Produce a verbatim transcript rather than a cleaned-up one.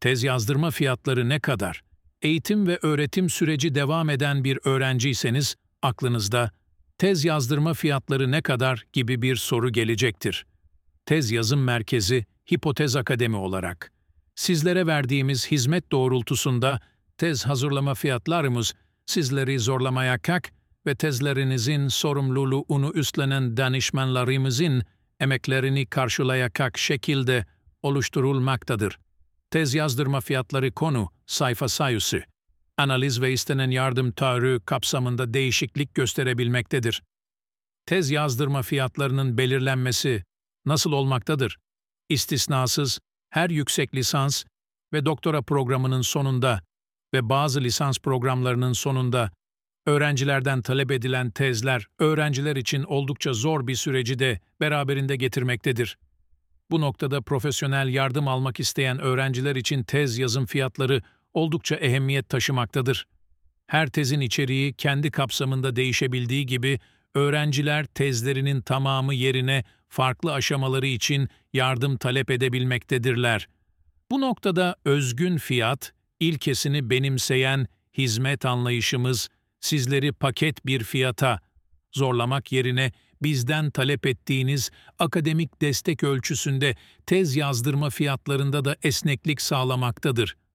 Tez yazdırma fiyatları ne kadar? Eğitim ve öğretim süreci devam eden bir öğrenciyseniz, aklınızda tez yazdırma fiyatları ne kadar gibi bir soru gelecektir. Tez Yazım Merkezi, Hipotez Akademi olarak sizlere verdiğimiz hizmet doğrultusunda tez hazırlama fiyatlarımız sizleri zorlamaya kalk ve tezlerinizin sorumluluğunu üstlenen danışmanlarımızın emeklerini karşılayacak şekilde oluşturulmaktadır. Tez yazdırma fiyatları konu, sayfa sayısı, analiz ve istenen yardım tarzı kapsamında değişiklik gösterebilmektedir. Tez yazdırma fiyatlarının belirlenmesi nasıl olmaktadır? İstisnasız, her yüksek lisans ve doktora programının sonunda ve bazı lisans programlarının sonunda öğrencilerden talep edilen tezler, öğrenciler için oldukça zor bir süreci de beraberinde getirmektedir. Bu noktada profesyonel yardım almak isteyen öğrenciler için tez yazım fiyatları oldukça ehemmiyet taşımaktadır. Her tezin içeriği kendi kapsamında değişebildiği gibi, öğrenciler tezlerinin tamamı yerine farklı aşamaları için yardım talep edebilmektedirler. Bu noktada özgün fiyat ilkesini benimseyen hizmet anlayışımız, sizleri paket bir fiyata zorlamak yerine bizden talep ettiğiniz akademik destek ölçüsünde tez yazdırma fiyatlarında da esneklik sağlamaktadır.